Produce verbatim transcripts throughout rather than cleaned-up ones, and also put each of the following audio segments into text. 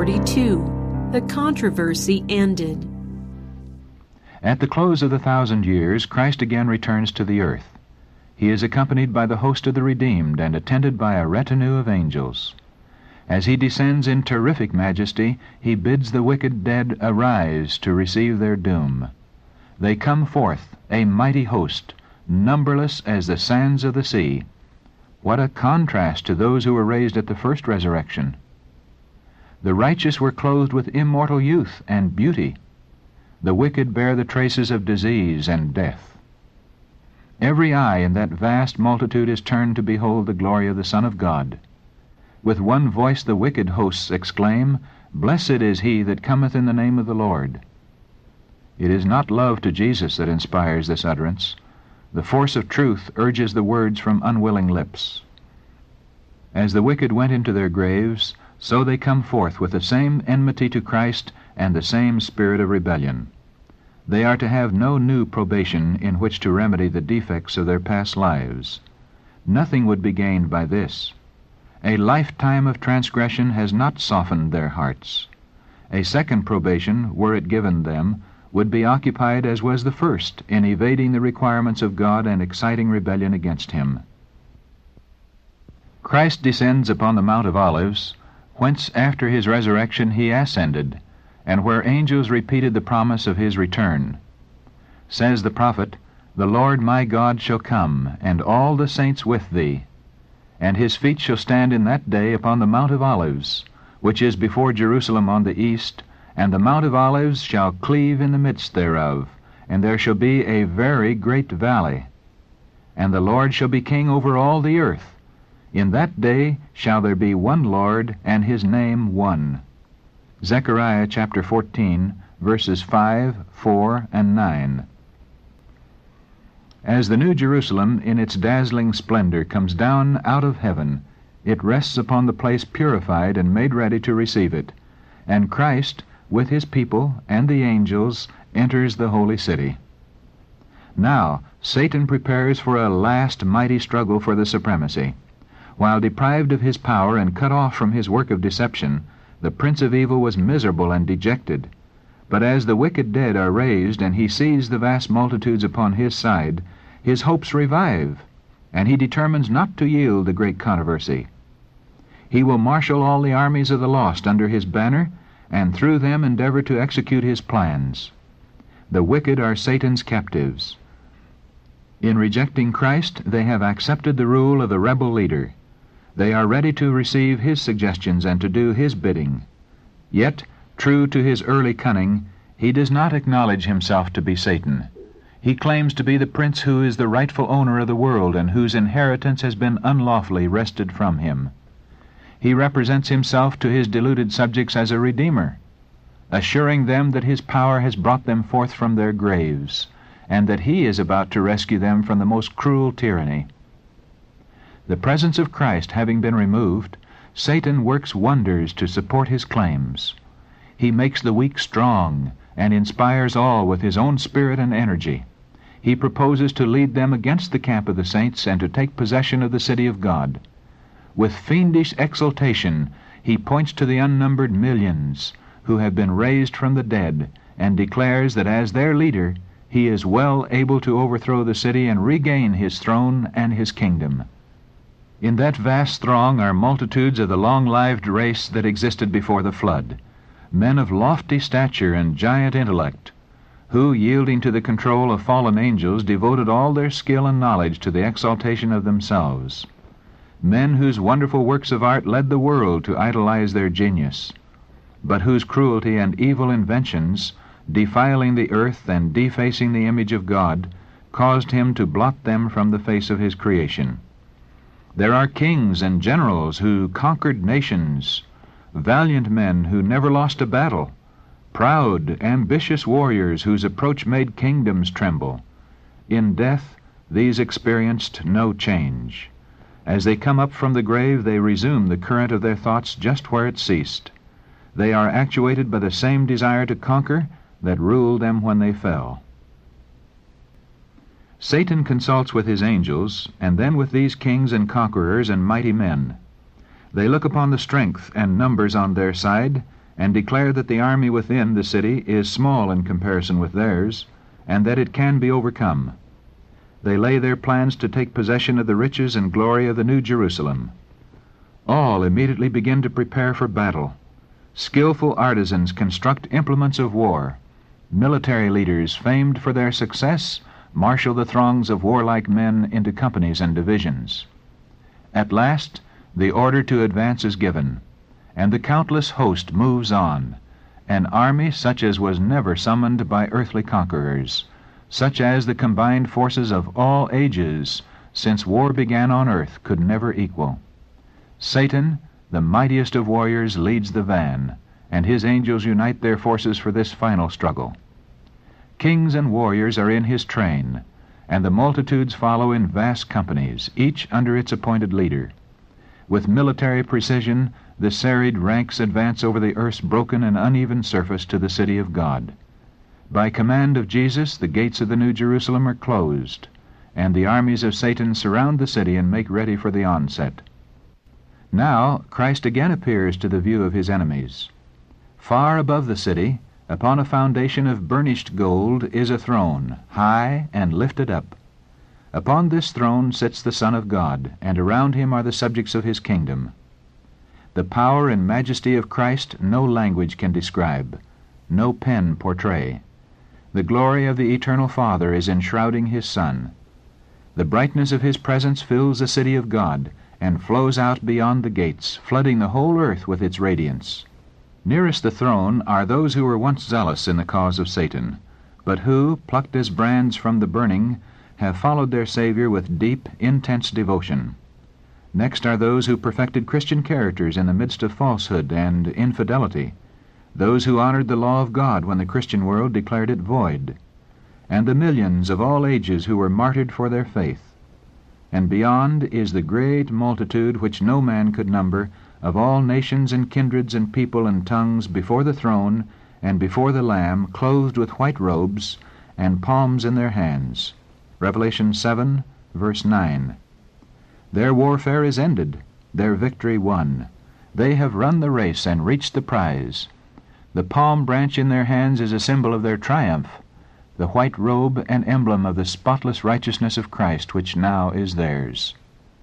forty-two. The controversy ended. At the close of the thousand years, Christ again returns to the earth. He is accompanied by the host of the redeemed and attended by a retinue of angels. As he descends in terrific majesty, he bids the wicked dead arise to receive their doom. They come forth, a mighty host, numberless as the sands of the sea. What a contrast to those who were raised at the first resurrection! The righteous were clothed with immortal youth and beauty. The wicked bear the traces of disease and death. Every eye in that vast multitude is turned to behold the glory of the Son of God. With one voice the wicked hosts exclaim, "Blessed is he that cometh in the name of the Lord." It is not love to Jesus that inspires this utterance. The force of truth urges the words from unwilling lips. As the wicked went into their graves, so they come forth with the same enmity to Christ and the same spirit of rebellion. They are to have no new probation in which to remedy the defects of their past lives. Nothing would be gained by this. A lifetime of transgression has not softened their hearts. A second probation, were it given them, would be occupied as was the first, in evading the requirements of God and exciting rebellion against Him. Christ descends upon the Mount of Olives, whence after His resurrection He ascended, and where angels repeated the promise of His return. Says the prophet, "The Lord my God shall come, and all the saints with thee. And His feet shall stand in that day upon the Mount of Olives, which is before Jerusalem on the east, and the Mount of Olives shall cleave in the midst thereof, and there shall be a very great valley. And the Lord shall be king over all the earth. In that day shall there be one Lord, and His name one." Zechariah chapter fourteen, verses five, four, and nine. As the New Jerusalem in its dazzling splendor comes down out of heaven, it rests upon the place purified and made ready to receive it, and Christ, with His people and the angels, enters the holy city. Now Satan prepares for a last mighty struggle for the supremacy. While deprived of his power and cut off from his work of deception, the Prince of Evil was miserable and dejected. But as the wicked dead are raised and he sees the vast multitudes upon his side, his hopes revive, and he determines not to yield the great controversy. He will marshal all the armies of the lost under his banner, and through them endeavor to execute his plans. The wicked are Satan's captives. In rejecting Christ, they have accepted the rule of the rebel leader. They are ready to receive his suggestions and to do his bidding. Yet, true to his early cunning, he does not acknowledge himself to be Satan. He claims to be the prince who is the rightful owner of the world and whose inheritance has been unlawfully wrested from him. He represents himself to his deluded subjects as a redeemer, assuring them that his power has brought them forth from their graves, and that he is about to rescue them from the most cruel tyranny. The presence of Christ having been removed, Satan works wonders to support his claims. He makes the weak strong, and inspires all with his own spirit and energy. He proposes to lead them against the camp of the saints and to take possession of the city of God. With fiendish exultation, he points to the unnumbered millions who have been raised from the dead, and declares that as their leader, he is well able to overthrow the city and regain his throne and his kingdom. In that vast throng are multitudes of the long-lived race that existed before the flood, men of lofty stature and giant intellect, who, yielding to the control of fallen angels, devoted all their skill and knowledge to the exaltation of themselves. Men whose wonderful works of art led the world to idolize their genius, but whose cruelty and evil inventions, defiling the earth and defacing the image of God, caused him to blot them from the face of his creation. There are kings and generals who conquered nations, valiant men who never lost a battle, proud, ambitious warriors whose approach made kingdoms tremble. In death, these experienced no change. As they come up from the grave, they resume the current of their thoughts just where it ceased. They are actuated by the same desire to conquer that ruled them when they fell. Satan consults with his angels, and then with these kings and conquerors and mighty men. They look upon the strength and numbers on their side, and declare that the army within the city is small in comparison with theirs, and that it can be overcome. They lay their plans to take possession of the riches and glory of the New Jerusalem. All immediately begin to prepare for battle. Skillful artisans construct implements of war. Military leaders, famed for their success, marshal the throngs of warlike men into companies and divisions. At last, the order to advance is given, and the countless host moves on, an army such as was never summoned by earthly conquerors, such as the combined forces of all ages since war began on earth could never equal. Satan, the mightiest of warriors, leads the van, and his angels unite their forces for this final struggle. Kings and warriors are in his train, and the multitudes follow in vast companies, each under its appointed leader. With military precision, the serried ranks advance over the earth's broken and uneven surface to the city of God. By command of Jesus, the gates of the New Jerusalem are closed, and the armies of Satan surround the city and make ready for the onset. Now Christ again appears to the view of his enemies. Far above the city, upon a foundation of burnished gold, is a throne, high and lifted up. Upon this throne sits the Son of God, and around him are the subjects of his kingdom. The power and majesty of Christ no language can describe, no pen portray. The glory of the eternal Father is enshrouding his Son. The brightness of his presence fills the city of God, and flows out beyond the gates, flooding the whole earth with its radiance. Nearest the throne are those who were once zealous in the cause of Satan, but who, plucked as brands from the burning, have followed their Savior with deep, intense devotion. Next are those who perfected Christian characters in the midst of falsehood and infidelity, those who honored the law of God when the Christian world declared it void, and the millions of all ages who were martyred for their faith. And beyond is the great multitude which no man could number, of all nations and kindreds and people and tongues, before the throne and before the Lamb, clothed with white robes and palms in their hands. Revelation seven, verse nine. Their warfare is ended, their victory won. They have run the race and reached the prize. The palm branch in their hands is a symbol of their triumph, the white robe an emblem of the spotless righteousness of Christ, which now is theirs.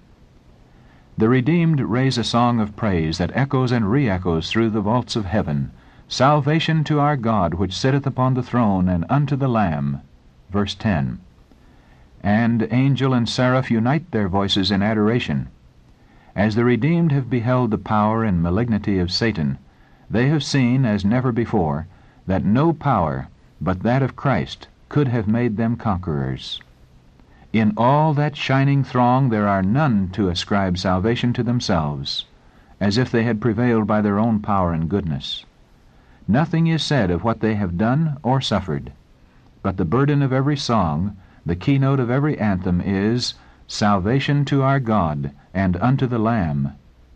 The redeemed raise a song of praise that echoes and re-echoes through the vaults of heaven. Salvation to our God, which sitteth upon the throne, and unto the Lamb. Verse ten. And angel and seraph unite their voices in adoration. As the redeemed have beheld the power and malignity of Satan, they have seen, as never before, that no power but that of Christ could have made them conquerors. In all that shining throng there are none to ascribe salvation to themselves, as if they had prevailed by their own power and goodness. Nothing is said of what they have done or suffered, but the burden of every song, the keynote of every anthem is, Salvation to our God, and unto the Lamb.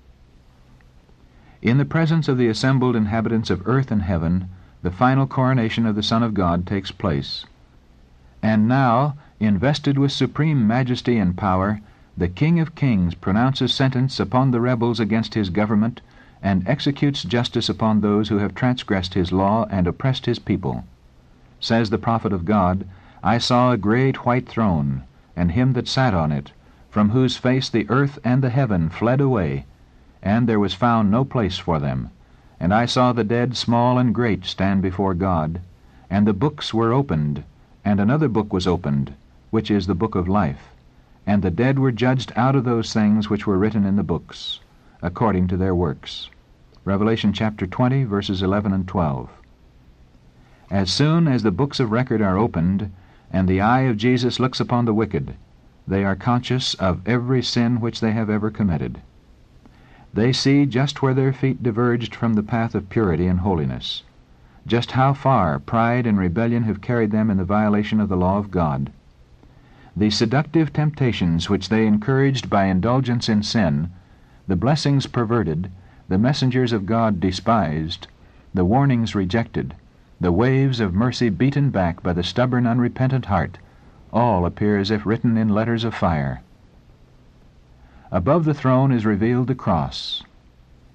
In the presence of the assembled inhabitants of earth and heaven, the final coronation of the Son of God takes place. And now, invested with supreme majesty and power, the King of Kings pronounces sentence upon the rebels against his government, and executes justice upon those who have transgressed his law and oppressed his people. Says the prophet of God, I saw a great white throne, and him that sat on it, from whose face the earth and the heaven fled away, and there was found no place for them. And I saw the dead, small and great, stand before God, and the books were opened, and another book was opened, which is the book of life. And the dead were judged out of those things which were written in the books, according to their works. Revelation chapter twenty, verses eleven and twelve. As soon as the books of record are opened, and the eye of Jesus looks upon the wicked, they are conscious of every sin which they have ever committed. They see just where their feet diverged from the path of purity and holiness, just how far pride and rebellion have carried them in the violation of the law of God. The seductive temptations which they encouraged by indulgence in sin, the blessings perverted, the messengers of God despised, the warnings rejected, the waves of mercy beaten back by the stubborn, unrepentant heart, all appear as if written in letters of fire. Above the throne is revealed the cross,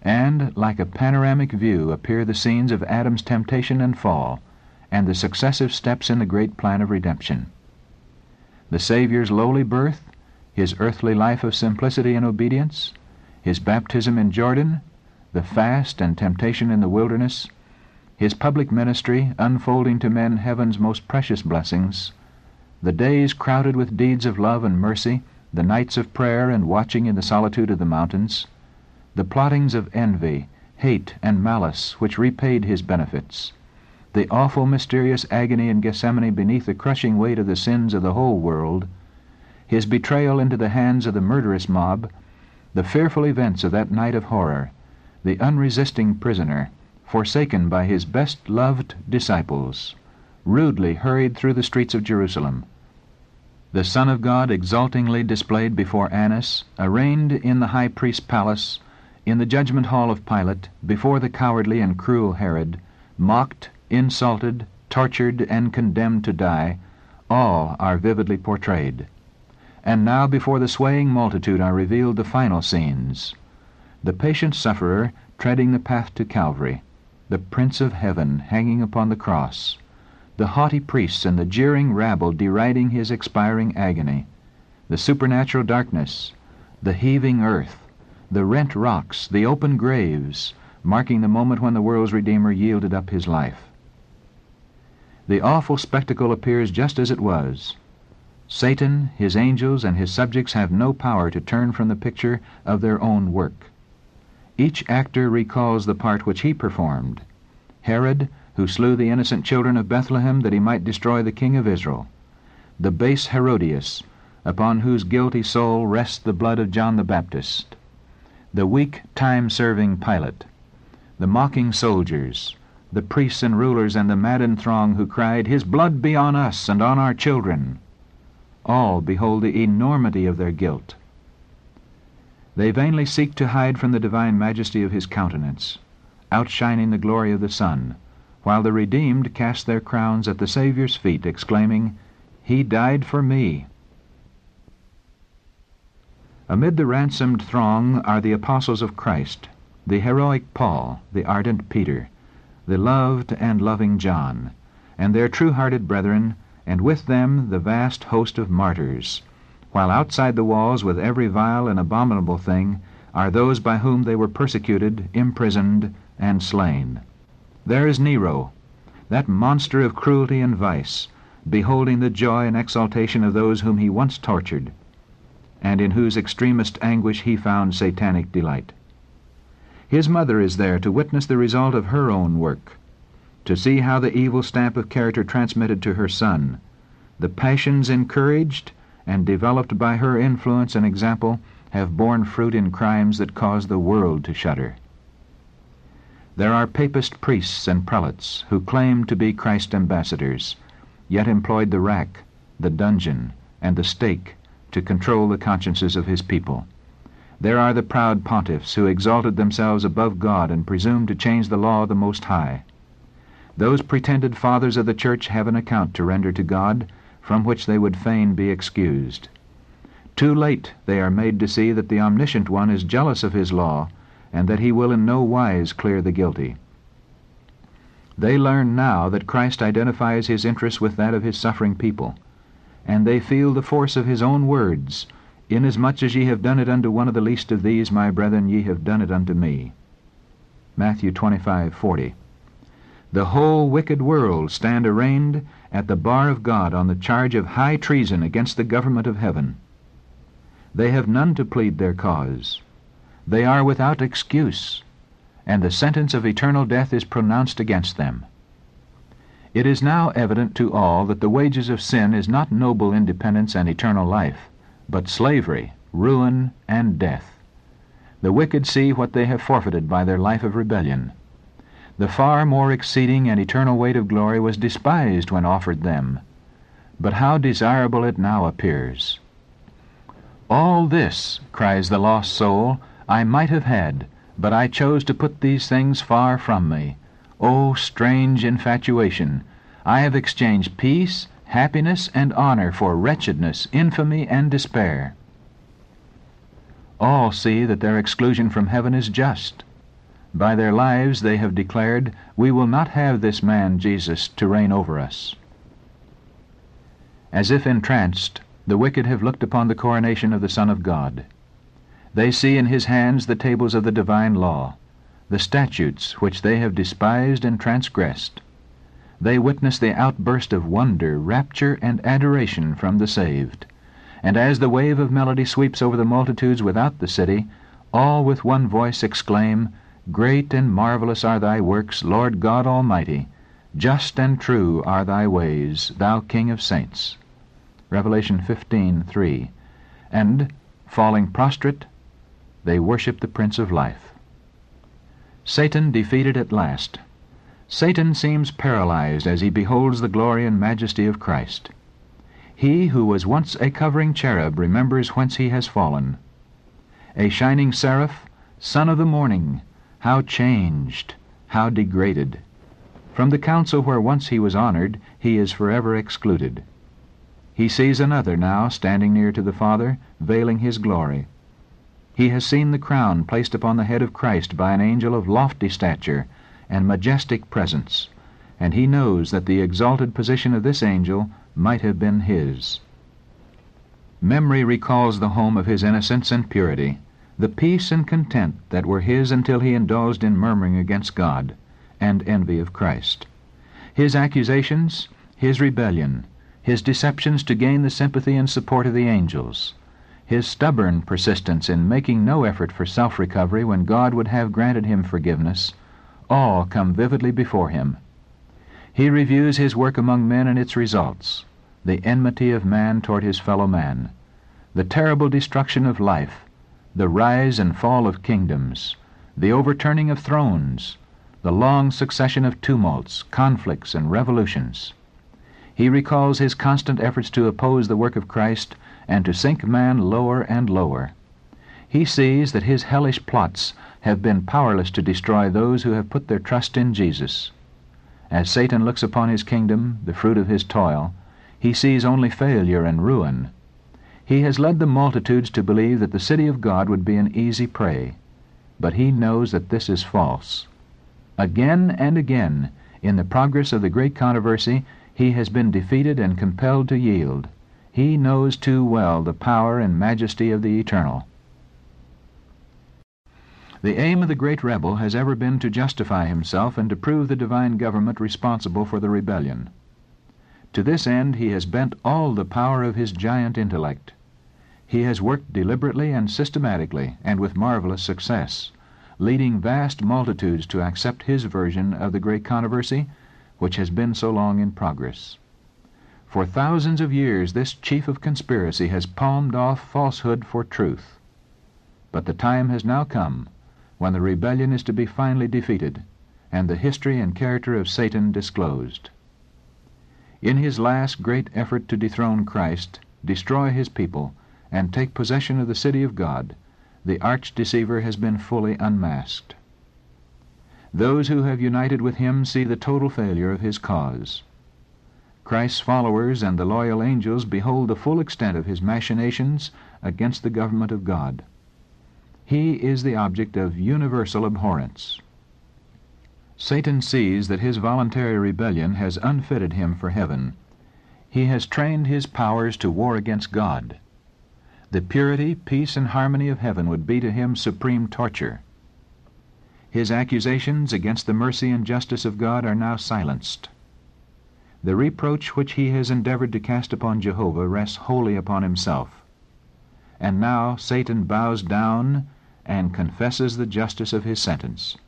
and like a panoramic view appear the scenes of Adam's temptation and fall, and the successive steps in the great plan of redemption. The Savior's lowly birth, his earthly life of simplicity and obedience, his baptism in Jordan, the fast and temptation in the wilderness, his public ministry unfolding to men heaven's most precious blessings, the days crowded with deeds of love and mercy, the nights of prayer and watching in the solitude of the mountains, the plottings of envy, hate, and malice which repaid his benefits, the awful mysterious agony in Gethsemane beneath the crushing weight of the sins of the whole world, his betrayal into the hands of the murderous mob, the fearful events of that night of horror, the unresisting prisoner, forsaken by his best-loved disciples, rudely hurried through the streets of Jerusalem, the Son of God exultingly displayed before Annas, arraigned in the high priest's palace, in the judgment hall of Pilate, before the cowardly and cruel Herod, mocked, insulted, tortured, and condemned to die, all are vividly portrayed. And now before the swaying multitude are revealed the final scenes. The patient sufferer treading the path to Calvary, the Prince of Heaven hanging upon the cross, the haughty priests and the jeering rabble deriding his expiring agony, the supernatural darkness, the heaving earth, the rent rocks, the open graves, marking the moment when the world's Redeemer yielded up his life. The awful spectacle appears just as it was. Satan, his angels, and his subjects have no power to turn from the picture of their own work. Each actor recalls the part which he performed. Herod, who slew the innocent children of Bethlehem that he might destroy the king of Israel. The base Herodias, upon whose guilty soul rests the blood of John the Baptist. The weak, time-serving Pilate. The mocking soldiers, the priests and rulers, and the maddened throng who cried, "His blood be on us and on our children." All behold the enormity of their guilt. They vainly seek to hide from the divine majesty of his countenance, outshining the glory of the sun, while the redeemed cast their crowns at the Savior's feet, exclaiming, "He died for me." Amid the ransomed throng are the apostles of Christ, the heroic Paul, the ardent Peter, the loved and loving John, and their true-hearted brethren, and with them the vast host of martyrs, while outside the walls with every vile and abominable thing are those by whom they were persecuted, imprisoned, and slain. There is Nero, that monster of cruelty and vice, beholding the joy and exaltation of those whom he once tortured, and in whose extremest anguish he found satanic delight. His mother is there to witness the result of her own work, to see how the evil stamp of character transmitted to her son, the passions encouraged and developed by her influence and example, have borne fruit in crimes that cause the world to shudder. There are papist priests and prelates who claim to be Christ's ambassadors, yet employed the rack, the dungeon, and the stake to control the consciences of his people. There are the proud pontiffs who exalted themselves above God and presumed to change the law of the Most High. Those pretended fathers of the Church have an account to render to God, from which they would fain be excused. Too late they are made to see that the Omniscient One is jealous of his law, and that he will in no wise clear the guilty. They learn now that Christ identifies his interests with that of his suffering people, and they feel the force of his own words, "Inasmuch as ye have done it unto one of the least of these, my brethren, ye have done it unto me." Matthew twenty-five forty. The whole wicked world stand arraigned at the bar of God on the charge of high treason against the government of heaven. They have none to plead their cause. They are without excuse, and the sentence of eternal death is pronounced against them. It is now evident to all that the wages of sin is not noble independence and eternal life, but slavery, ruin, and death. The wicked see what they have forfeited by their life of rebellion. The far more exceeding and eternal weight of glory was despised when offered them, but how desirable it now appears. "All this," cries the lost soul, "I might have had, but I chose to put these things far from me. O strange infatuation! I have exchanged peace, happiness, and honor for wretchedness, infamy, and despair." All see that their exclusion from heaven is just. By their lives they have declared, "We will not have this man, Jesus, to reign over us." As if entranced, the wicked have looked upon the coronation of the Son of God. They see in his hands the tables of the divine law, the statutes which they have despised and transgressed. They witness the outburst of wonder, rapture, and adoration from the saved. And as the wave of melody sweeps over the multitudes without the city, all with one voice exclaim, "Great and marvelous are thy works, Lord God Almighty. Just and true are thy ways, thou King of saints." Revelation fifteen three. And, falling prostrate, they worship the Prince of Life. Satan defeated at last. Satan seems paralyzed as he beholds the glory and majesty of Christ. He who was once a covering cherub remembers whence he has fallen. A shining seraph, son of the morning, how changed, how degraded. From the council where once he was honored, he is forever excluded. He sees another now standing near to the Father, veiling his glory. He has seen the crown placed upon the head of Christ by an angel of lofty stature and majestic presence, and he knows that the exalted position of this angel might have been his. Memory recalls the home of his innocence and purity, the peace and content that were his until he indulged in murmuring against God and envy of Christ. His accusations, his rebellion, his deceptions to gain the sympathy and support of the angels, his stubborn persistence in making no effort for self-recovery when God would have granted him forgiveness, all come vividly before him. He reviews his work among men and its results, the enmity of man toward his fellow man, the terrible destruction of life, the rise and fall of kingdoms, the overturning of thrones, the long succession of tumults, conflicts, and revolutions. He recalls his constant efforts to oppose the work of Christ and to sink man lower and lower. He sees that his hellish plots have been powerless to destroy those who have put their trust in Jesus. As Satan looks upon his kingdom, the fruit of his toil, he sees only failure and ruin. He has led the multitudes to believe that the city of God would be an easy prey, but he knows that this is false. Again and again, in the progress of the great controversy, he has been defeated and compelled to yield. He knows too well the power and majesty of the eternal. The aim of the great rebel has ever been to justify himself and to prove the divine government responsible for the rebellion. To this end he has bent all the power of his giant intellect. He has worked deliberately and systematically, and with marvelous success, leading vast multitudes to accept his version of the great controversy, which has been so long in progress. For thousands of years this chief of conspiracy has palmed off falsehood for truth. But the time has now come when the rebellion is to be finally defeated, and the history and character of Satan disclosed. In his last great effort to dethrone Christ, destroy his people, and take possession of the city of God, the arch-deceiver has been fully unmasked. Those who have united with him see the total failure of his cause. Christ's followers and the loyal angels behold the full extent of his machinations against the government of God. He is the object of universal abhorrence. Satan sees that his voluntary rebellion has unfitted him for heaven. He has trained his powers to war against God. The purity, peace, and harmony of heaven would be to him supreme torture. His accusations against the mercy and justice of God are now silenced. The reproach which he has endeavored to cast upon Jehovah rests wholly upon himself. And now Satan bows down and confesses the justice of his sentence.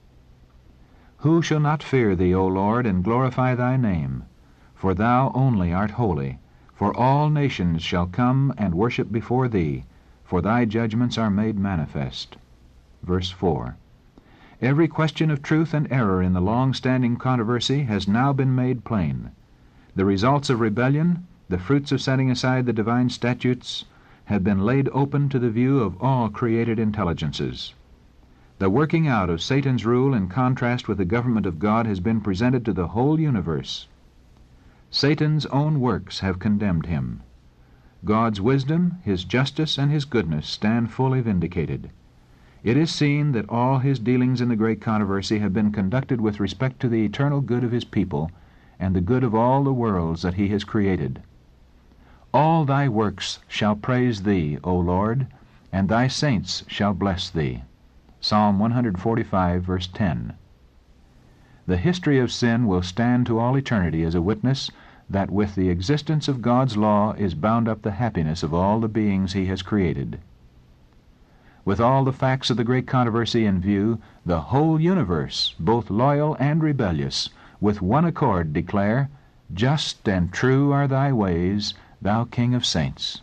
Who shall not fear thee, O Lord, and glorify thy name? For thou only art holy. For all nations shall come and worship before thee, for thy judgments are made manifest. Verse four. Every question of truth and error in the long-standing controversy has now been made plain. The results of rebellion, the fruits of setting aside the divine statutes, have been laid open to the view of all created intelligences. The working out of Satan's rule in contrast with the government of God has been presented to the whole universe. Satan's own works have condemned him. God's wisdom, his justice, and his goodness stand fully vindicated. It is seen that all his dealings in the great controversy have been conducted with respect to the eternal good of his people and the good of all the worlds that he has created. All thy works shall praise thee, O Lord, and thy saints shall bless thee. Psalm one forty-five, verse ten. The history of sin will stand to all eternity as a witness that with the existence of God's law is bound up the happiness of all the beings he has created. With all the facts of the great controversy in view, the whole universe, both loyal and rebellious, with one accord declare, "Just and true are thy ways, thou King of saints."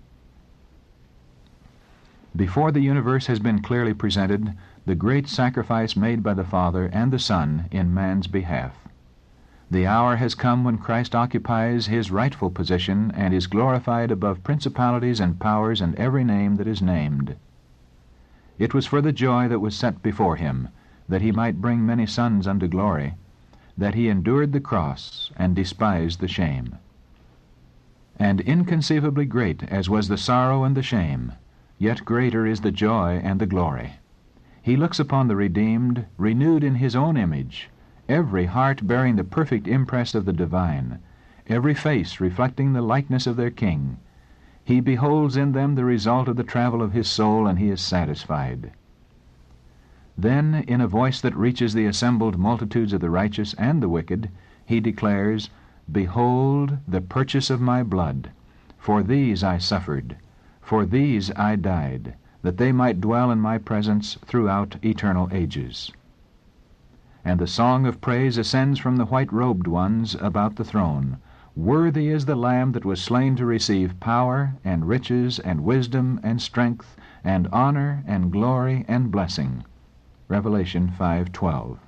Before the universe has been clearly presented, the great sacrifice made by the Father and the Son in man's behalf. The hour has come when Christ occupies his rightful position and is glorified above principalities and powers and every name that is named. It was for the joy that was set before him, that he might bring many sons unto glory, that he endured the cross and despised the shame. And inconceivably great as was the sorrow and the shame, yet greater is the joy and the glory. He looks upon the redeemed, renewed in his own image, every heart bearing the perfect impress of the divine, every face reflecting the likeness of their King. He beholds in them the result of the travel of his soul, and he is satisfied. Then, in a voice that reaches the assembled multitudes of the righteous and the wicked, he declares, "Behold the purchase of my blood. For these I suffered, for these I died, that they might dwell in my presence throughout eternal ages." And the song of praise ascends from the white-robed ones about the throne. Worthy is the Lamb that was slain to receive power and riches and wisdom and strength and honor and glory and blessing. Revelation five twelve.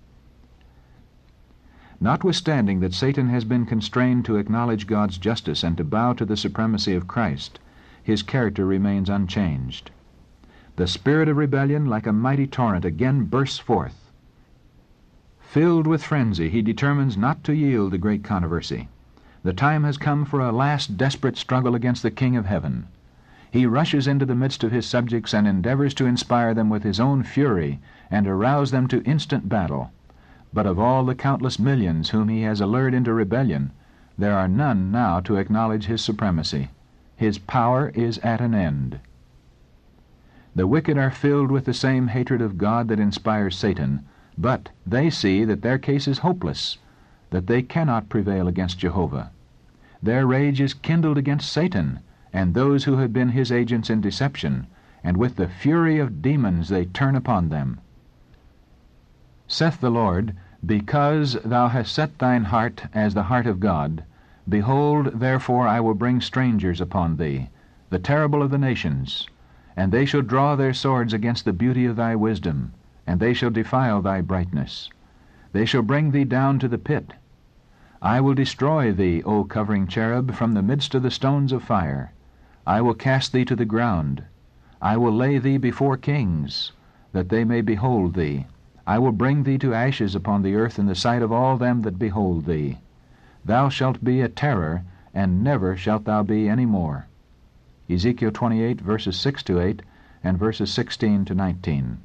Notwithstanding that Satan has been constrained to acknowledge God's justice and to bow to the supremacy of Christ, his character remains unchanged. The spirit of rebellion, like a mighty torrent, again bursts forth. Filled with frenzy, he determines not to yield the great controversy. The time has come for a last desperate struggle against the King of Heaven. He rushes into the midst of his subjects and endeavors to inspire them with his own fury and arouse them to instant battle. But of all the countless millions whom he has allured into rebellion, there are none now to acknowledge his supremacy. His power is at an end. The wicked are filled with the same hatred of God that inspires Satan, but they see that their case is hopeless, that they cannot prevail against Jehovah. Their rage is kindled against Satan and those who have been his agents in deception, and with the fury of demons they turn upon them. Saith the Lord, "Because thou hast set thine heart as the heart of God, behold, therefore I will bring strangers upon thee, the terrible of the nations, and they shall draw their swords against the beauty of thy wisdom, and they shall defile thy brightness. They shall bring thee down to the pit. I will destroy thee, O covering cherub, from the midst of the stones of fire. I will cast thee to the ground. I will lay thee before kings, that they may behold thee. I will bring thee to ashes upon the earth in the sight of all them that behold thee. Thou shalt be a terror, and never shalt thou be any more." Ezekiel twenty-eight, verses six to eight, and verses sixteen to nineteen.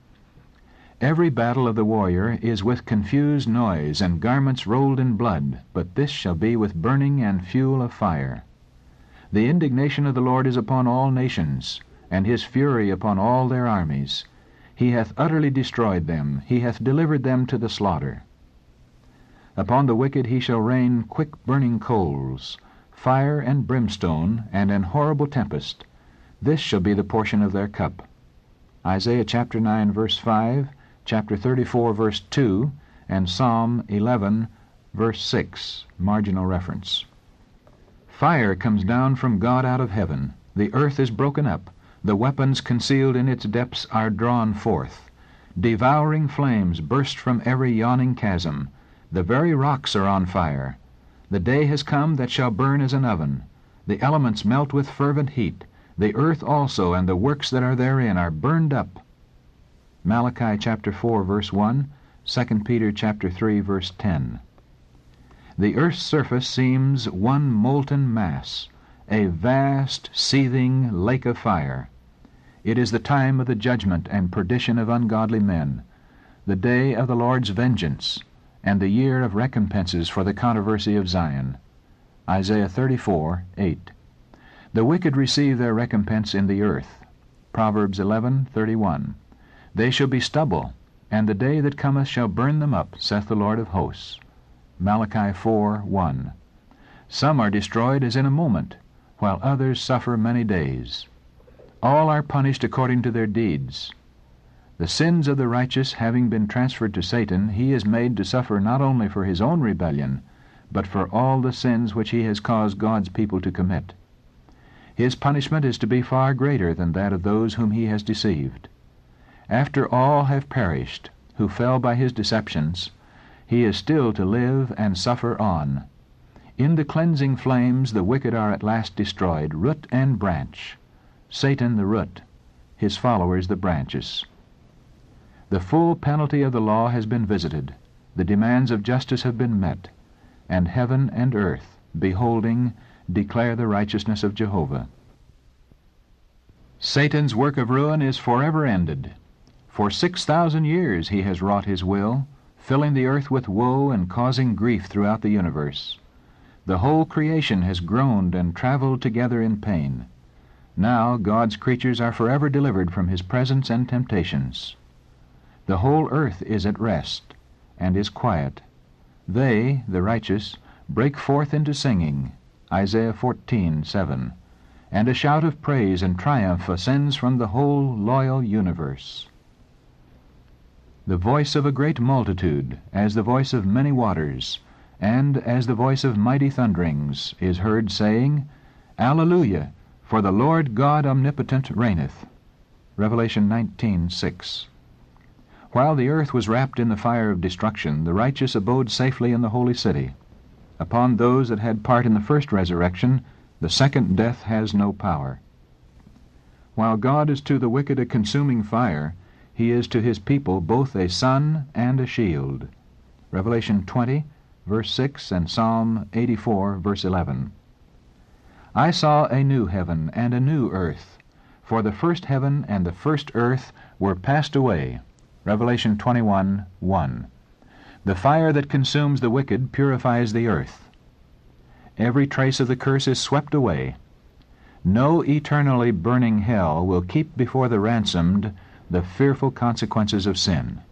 Every battle of the warrior is with confused noise and garments rolled in blood, but this shall be with burning and fuel of fire. The indignation of the Lord is upon all nations, and his fury upon all their armies. He hath utterly destroyed them, he hath delivered them to the slaughter. Upon the wicked he shall rain quick burning coals, fire and brimstone, and an horrible tempest. This shall be the portion of their cup. Isaiah chapter nine, verse five, chapter thirty-four, verse two, and Psalm eleven, verse six, marginal reference. Fire comes down from God out of heaven. The earth is broken up. The weapons concealed in its depths are drawn forth. Devouring flames burst from every yawning chasm. The very rocks are on fire. The day has come that shall burn as an oven. The elements melt with fervent heat. The earth also and the works that are therein are burned up. Malachi chapter four, verse one, Second Peter chapter three, verse ten. The earth's surface seems one molten mass, a vast, seething lake of fire. It is the time of the judgment and perdition of ungodly men, the day of the Lord's vengeance, and the year of recompenses for the controversy of Zion. Isaiah thirty-four, eight. The wicked receive their recompense in the earth. Proverbs eleven, thirty-one. They shall be stubble, and the day that cometh shall burn them up, saith the Lord of hosts. Malachi four, one. Some are destroyed as in a moment, while others suffer many days. All are punished according to their deeds. The sins of the righteous having been transferred to Satan, he is made to suffer not only for his own rebellion, but for all the sins which he has caused God's people to commit. His punishment is to be far greater than that of those whom he has deceived. After all have perished, who fell by his deceptions, he is still to live and suffer on. In the cleansing flames the wicked are at last destroyed, root and branch. Satan the root, his followers the branches. The full penalty of the law has been visited, the demands of justice have been met, and heaven and earth, beholding, declare the righteousness of Jehovah. Satan's work of ruin is forever ended. For six thousand years he has wrought his will, filling the earth with woe and causing grief throughout the universe. The whole creation has groaned and traveled together in pain. Now God's creatures are forever delivered from his presence and temptations. The whole earth is at rest, and is quiet. They, the righteous, break forth into singing, Isaiah fourteen, seven, and a shout of praise and triumph ascends from the whole loyal universe. The voice of a great multitude, as the voice of many waters, and as the voice of mighty thunderings, is heard saying, Alleluia, for the Lord God omnipotent reigneth. Revelation nineteen, six. While the earth was wrapped in the fire of destruction, the righteous abode safely in the holy city. Upon those that had part in the first resurrection, the second death has no power. While God is to the wicked a consuming fire, he is to his people both a sun and a shield. Revelation twenty, verse six, and Psalm eighty-four, verse eleven. I saw a new heaven and a new earth, for the first heaven and the first earth were passed away. Revelation twenty-one, one. The fire that consumes the wicked purifies the earth. Every trace of the curse is swept away. No eternally burning hell will keep before the ransomed the fearful consequences of sin.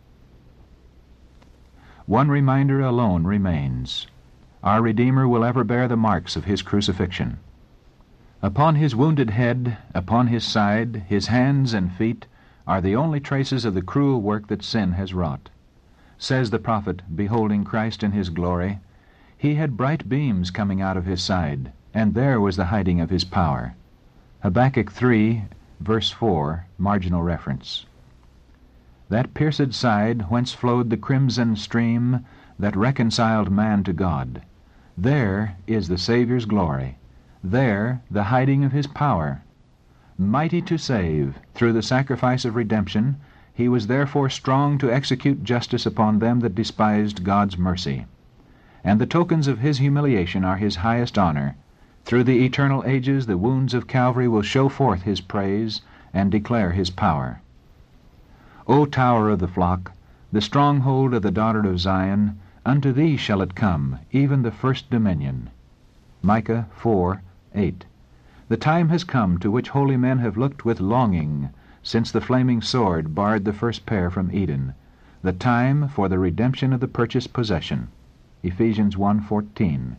One reminder alone remains. Our Redeemer will ever bear the marks of his crucifixion. Upon his wounded head, upon his side, his hands and feet, are the only traces of the cruel work that sin has wrought. Says the prophet, beholding Christ in his glory, he had bright beams coming out of his side, and there was the hiding of his power. Habakkuk three, verse four, marginal reference. That pierced side whence flowed the crimson stream that reconciled man to God. There is the Savior's glory. There the hiding of his power. Mighty to save, through the sacrifice of redemption, he was therefore strong to execute justice upon them that despised God's mercy. And the tokens of his humiliation are his highest honor. Through the eternal ages the wounds of Calvary will show forth his praise and declare his power. O tower of the flock, the stronghold of the daughter of Zion, unto thee shall it come, even the first dominion. Micah four, eight. The time has come to which holy men have looked with longing, since the flaming sword barred the first pair from Eden, the time for the redemption of the purchased possession. Ephesians one fourteen.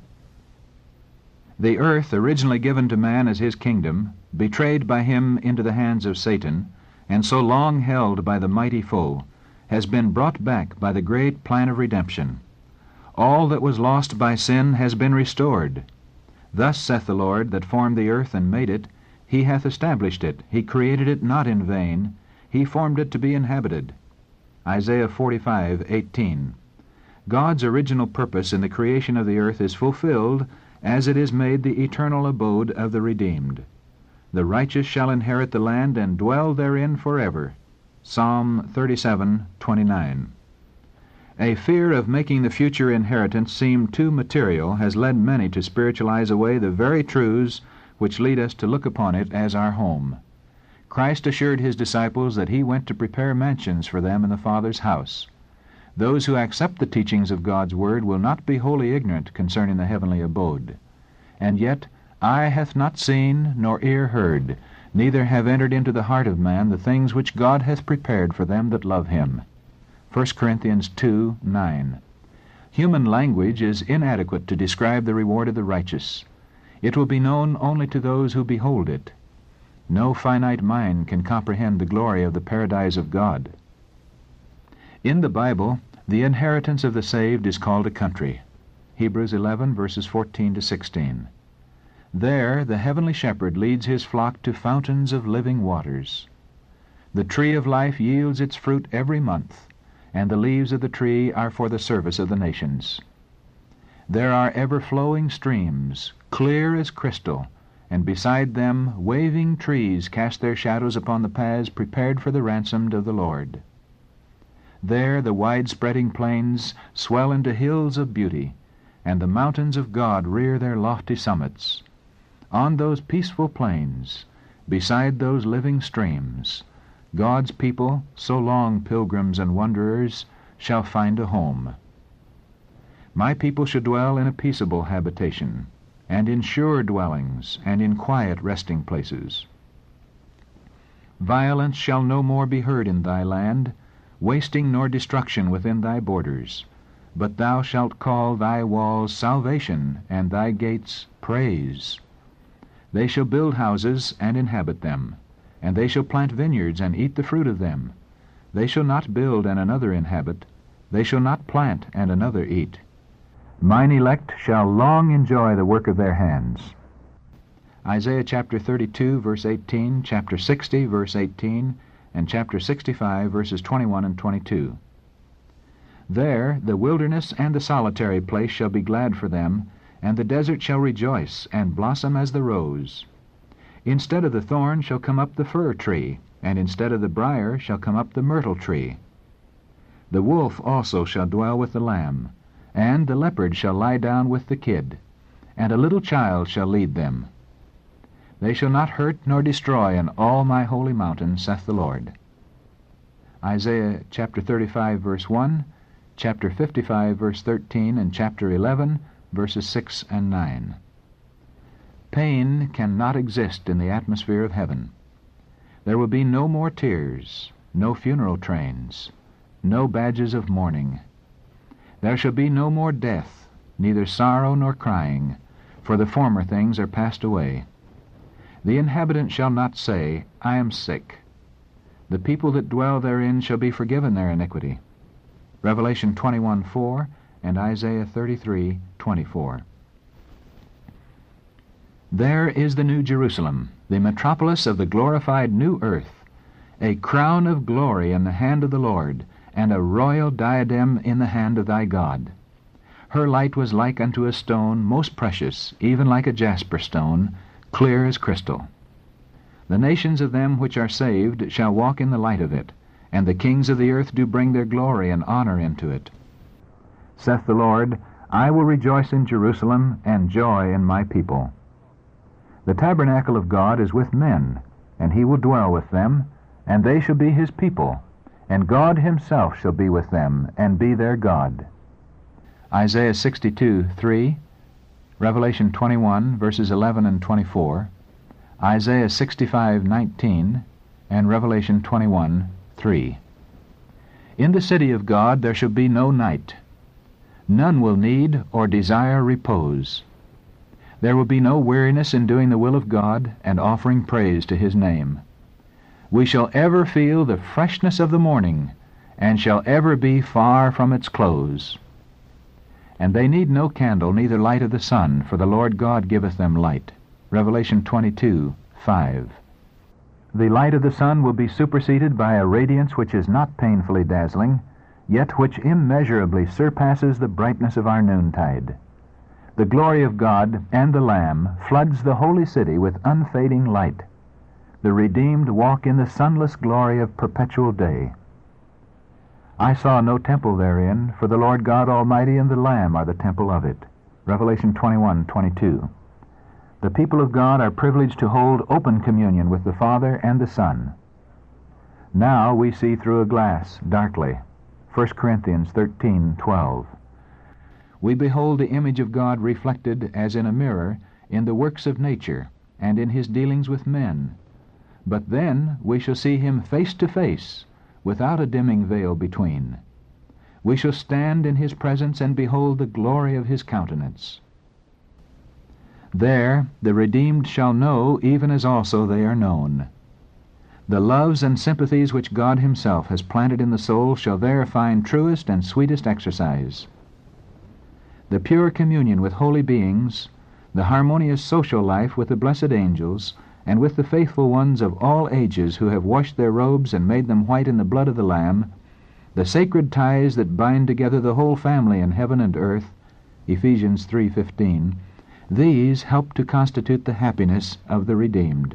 The earth, originally given to man as his kingdom, betrayed by him into the hands of Satan, and so long held by the mighty foe, has been brought back by the great plan of redemption. All that was lost by sin has been restored. Thus saith the Lord that formed the earth and made it, he hath established it, he created it not in vain, he formed it to be inhabited. Isaiah forty-five, eighteen. God's original purpose in the creation of the earth is fulfilled as it is made the eternal abode of the redeemed. The righteous shall inherit the land and dwell therein forever. Psalm thirty-seven, twenty-nine. A fear of making the future inheritance seem too material has led many to spiritualize away the very truths which lead us to look upon it as our home. Christ assured his disciples that he went to prepare mansions for them in the Father's house. Those who accept the teachings of God's Word will not be wholly ignorant concerning the heavenly abode. And yet, eye hath not seen, nor ear heard, neither have entered into the heart of man the things which God hath prepared for them that love him. First Corinthians two nine. Human language is inadequate to describe the reward of the righteous. It will be known only to those who behold it. No finite mind can comprehend the glory of the paradise of God. In the Bible, the inheritance of the saved is called a country. Hebrews eleven, verses fourteen to sixteen. There the heavenly shepherd leads his flock to fountains of living waters. The tree of life yields its fruit every month, and the leaves of the tree are for the service of the nations. There are ever-flowing streams, clear as crystal, and beside them waving trees cast their shadows upon the paths prepared for the ransomed of the Lord. There the wide-spreading plains swell into hills of beauty, and the mountains of God rear their lofty summits. On those peaceful plains, beside those living streams, God's people, so long pilgrims and wanderers, shall find a home. My people shall dwell in a peaceable habitation, and in sure dwellings, and in quiet resting places. Violence shall no more be heard in thy land, wasting nor destruction within thy borders. But thou shalt call thy walls salvation, and thy gates praise. They shall build houses and inhabit them, and they shall plant vineyards and eat the fruit of them. They shall not build and another inhabit, they shall not plant and another eat. Mine elect shall long enjoy the work of their hands. Isaiah chapter thirty-two, verse eighteen, chapter sixty, verse eighteen, and chapter sixty-five, verses twenty-one and twenty-two. There the wilderness and the solitary place shall be glad for them, and the desert shall rejoice and blossom as the rose. Instead of the thorn shall come up the fir tree, and instead of the brier shall come up the myrtle tree. The wolf also shall dwell with the lamb, and the leopard shall lie down with the kid, and a little child shall lead them. They shall not hurt nor destroy in all my holy mountain, saith the Lord. Isaiah chapter thirty-five, verse one, chapter fifty-five, verse thirteen, and chapter eleven, verses six and nine. Pain cannot exist in the atmosphere of heaven. There will be no more tears, no funeral trains, no badges of mourning. There shall be no more death, neither sorrow nor crying, for the former things are passed away. The inhabitant shall not say, I am sick. The people that dwell therein shall be forgiven their iniquity. Revelation twenty-one four and Isaiah thirty-three twenty-four. There is the New Jerusalem, the metropolis of the glorified new earth, a crown of glory in the hand of the Lord, and a royal diadem in the hand of thy God. Her light was like unto a stone most precious, even like a jasper stone, clear as crystal. The nations of them which are saved shall walk in the light of it, and the kings of the earth do bring their glory and honor into it. Saith the Lord, I will rejoice in Jerusalem, and joy in my people. The tabernacle of God is with men, and he will dwell with them, and they shall be his people, and God himself shall be with them, and be their God. Isaiah sixty-two three, Revelation twenty-one, verses eleven and twenty-four, Isaiah sixty-five nineteen, and Revelation twenty-one three. In the city of God there shall be no night. None will need or desire repose. There will be no weariness in doing the will of God and offering praise to his name. We shall ever feel the freshness of the morning, and shall ever be far from its close. And they need no candle, neither light of the sun, for the Lord God giveth them light. Revelation twenty-two five. The light of the sun will be superseded by a radiance which is not painfully dazzling, yet which immeasurably surpasses the brightness of our noontide. The glory of God and the Lamb floods the holy city with unfading light. The redeemed walk in the sunless glory of perpetual day. I saw no temple therein, for the Lord God Almighty and the Lamb are the temple of it. Revelation twenty-one twenty-two. The people of God are privileged to hold open communion with the Father and the Son. Now we see through a glass, darkly. First Corinthians thirteen twelve. We behold the image of God reflected as in a mirror in the works of nature and in his dealings with men. But then we shall see him face to face, without a dimming veil between. We shall stand in his presence and behold the glory of his countenance. There the redeemed shall know, even as also they are known. The loves and sympathies which God himself has planted in the soul shall there find truest and sweetest exercise. The pure communion with holy beings, the harmonious social life with the blessed angels, and with the faithful ones of all ages who have washed their robes and made them white in the blood of the Lamb, the sacred ties that bind together the whole family in heaven and earth, Ephesians three fifteen, these help to constitute the happiness of the redeemed.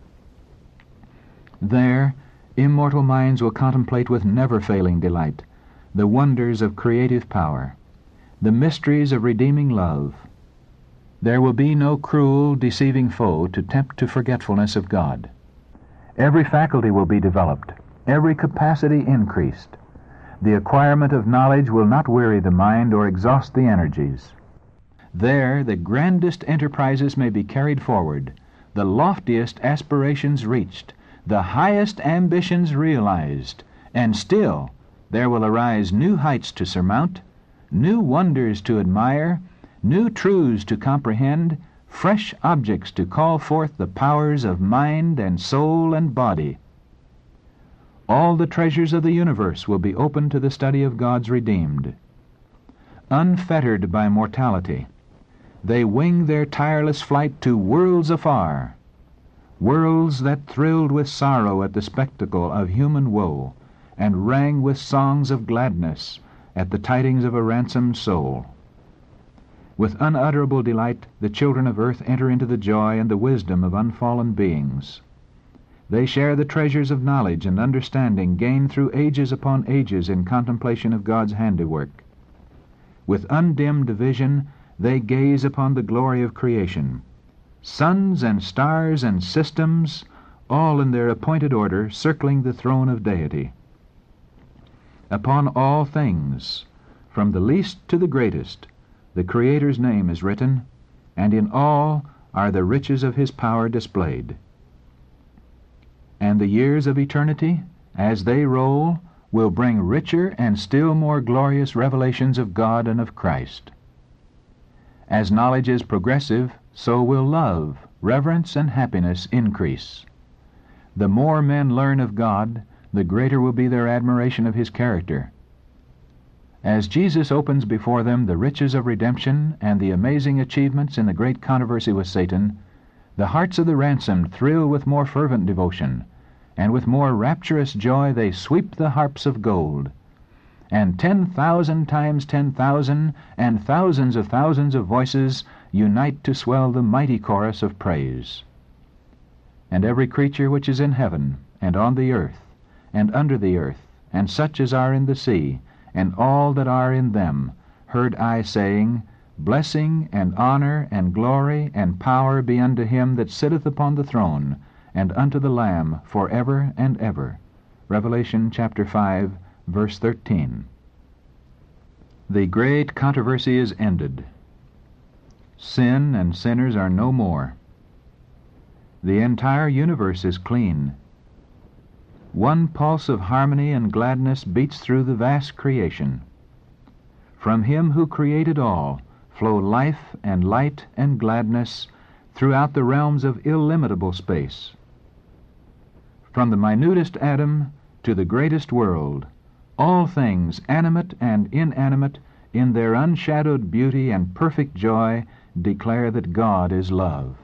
There, immortal minds will contemplate with never-failing delight the wonders of creative power, the mysteries of redeeming love. There will be no cruel, deceiving foe to tempt to forgetfulness of God. Every faculty will be developed, every capacity increased. The acquirement of knowledge will not weary the mind or exhaust the energies. There the grandest enterprises may be carried forward, the loftiest aspirations reached, the highest ambitions realized, and still there will arise new heights to surmount, new wonders to admire, new truths to comprehend, fresh objects to call forth the powers of mind and soul and body. All the treasures of the universe will be open to the study of God's redeemed. Unfettered by mortality, they wing their tireless flight to worlds afar, worlds that thrilled with sorrow at the spectacle of human woe, and rang with songs of gladness at the tidings of a ransomed soul. With unutterable delight the children of earth enter into the joy and the wisdom of unfallen beings. They share the treasures of knowledge and understanding gained through ages upon ages in contemplation of God's handiwork. With undimmed vision they gaze upon the glory of creation. Suns and stars and systems, all in their appointed order, circling the throne of deity. Upon all things, from the least to the greatest, the Creator's name is written, and in all are the riches of his power displayed. And the years of eternity, as they roll, will bring richer and still more glorious revelations of God and of Christ. As knowledge is progressive, so will love, reverence, and happiness increase. The more men learn of God, the greater will be their admiration of his character. As Jesus opens before them the riches of redemption and the amazing achievements in the great controversy with Satan, the hearts of the ransomed thrill with more fervent devotion, and with more rapturous joy they sweep the harps of gold. And ten thousand times ten thousand, and thousands of thousands of voices unite to swell the mighty chorus of praise. And every creature which is in heaven, and on the earth, and under the earth, and such as are in the sea, and all that are in them, heard I saying, Blessing, and honor, and glory, and power be unto him that sitteth upon the throne, and unto the Lamb for ever and ever. Revelation chapter five, verse thirteen. The great controversy is ended. Sin and sinners are no more. The entire universe is clean. One pulse of harmony and gladness beats through the vast creation. From him who created all flow life and light and gladness throughout the realms of illimitable space. From the minutest atom to the greatest world, all things, animate and inanimate, in their unshadowed beauty and perfect joy, declare that God is love.